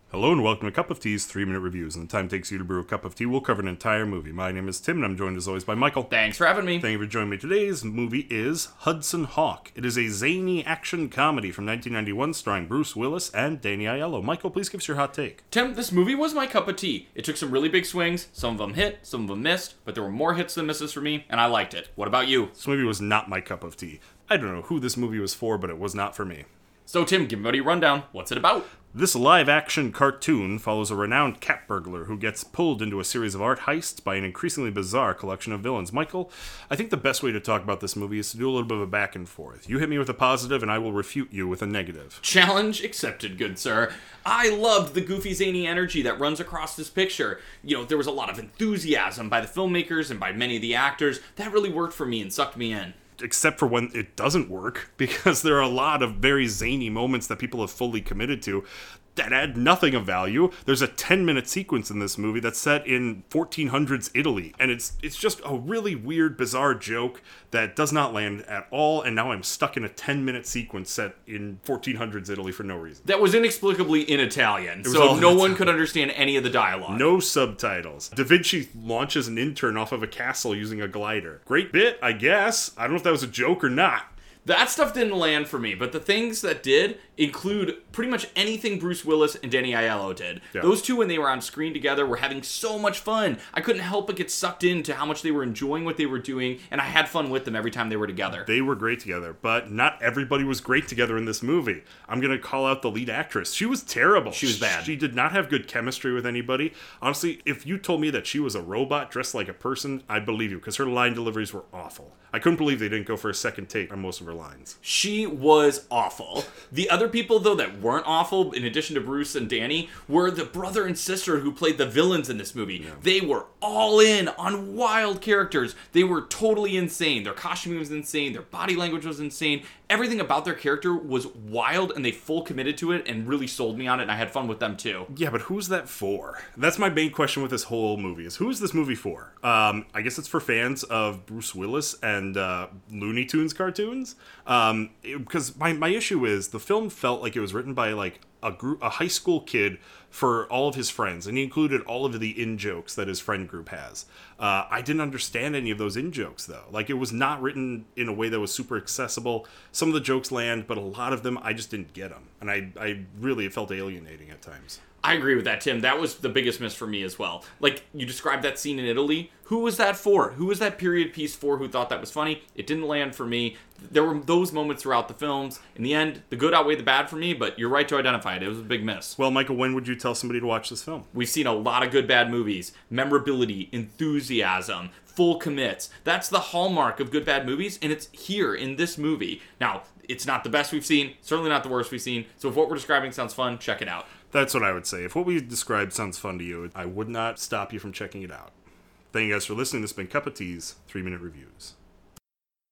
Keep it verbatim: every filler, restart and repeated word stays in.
Hello and welcome to Cup of Tea's three minute Reviews. And the time it takes you to brew a cup of tea, we'll cover an entire movie. My name is Tim, and I'm joined as always by Michael. Thanks for having me. Thank you for joining me. Today's movie is Hudson Hawk. It is a zany action comedy from nineteen ninety-one starring Bruce Willis and Danny Aiello. Michael, please give us your hot take. Tim, this movie was my cup of tea. It took some really big swings. Some of them hit, some of them missed, but there were more hits than misses for me, and I liked it. What about you? This movie was not my cup of tea. I don't know who this movie was for, but it was not for me. So, Tim, give everybody a rundown. What's it about? This live-action cartoon follows a renowned cat burglar who gets pulled into a series of art heists by an increasingly bizarre collection of villains. Michael, I think the best way to talk about this movie is to do a little bit of a back and forth. You hit me with a positive, and I will refute you with a negative. Challenge accepted, good sir. I loved the goofy, zany energy that runs across this picture. You know, there was a lot of enthusiasm by the filmmakers and by many of the actors. That really worked for me and sucked me in. Except for when it doesn't work, because there are a lot of very zany moments that people have fully committed to that add nothing of value. There's a ten-minute sequence in this movie that's set in fourteen hundreds Italy, and it's it's just a really weird, bizarre joke that does not land at all, and now I'm stuck in a ten-minute sequence set in fourteen hundreds Italy for no reason. That was inexplicably in Italian, was so all no in one could understand any of the dialogue. No subtitles. Da Vinci launches an intern off of a castle using a glider. Great bit, I guess. I don't know if that was a joke or not. That stuff didn't land for me, but the things that did include pretty much anything Bruce Willis and Danny Aiello did. Yeah. Those two, when they were on screen together, were having so much fun. I couldn't help but get sucked into how much they were enjoying what they were doing, and I had fun with them every time they were together. They were great together, but not everybody was great together in this movie. I'm going to call out the lead actress. She was terrible. She was bad. She did not have good chemistry with anybody. Honestly, if you told me that she was a robot dressed like a person, I'd believe you, because her line deliveries were awful. I couldn't believe they didn't go for a second take on most of her lines. She was awful. The other people, though, that weren't awful, in addition to Bruce and Danny, were the brother and sister who played the villains in this movie. Yeah. They were all in on wild characters. They were totally insane. Their costuming was insane. Their body language was insane. Everything about their character was wild, and they full committed to it and really sold me on it, and I had fun with them, too. Yeah, but who's that for? That's my main question with this whole movie, is who is this movie for? Um, I guess it's for fans of Bruce Willis and uh, Looney Tunes cartoons. Um, because my, my issue is, the film felt like it was written by, like, a group, a high school kid for all of his friends, and he included all of the in-jokes that his friend group has. Uh, I didn't understand any of those in-jokes, though. Like, it was not written in a way that was super accessible. Some of the jokes land, but a lot of them, I just didn't get them. And I, I really, it felt alienating at times. I agree with that, Tim. That was the biggest miss for me as well. Like, you described that scene in Italy. Who was that for? Who was that period piece for who thought that was funny? It didn't land for me. There were those moments throughout the films. In the end, the good outweighed the bad for me, but you're right to identify it. It was a big miss. Well, Michael, when would you tell somebody to watch this film? We've seen a lot of good bad movies. Memorability, enthusiasm, full commits. That's the hallmark of good bad movies, and it's here in this movie. Now, it's not the best we've seen, certainly not the worst we've seen, so if what we're describing sounds fun, check it out. That's what I would say. If what we described sounds fun to you, I would not stop you from checking it out. Thank you guys for listening. This has been Cup of Tea's three minute Reviews.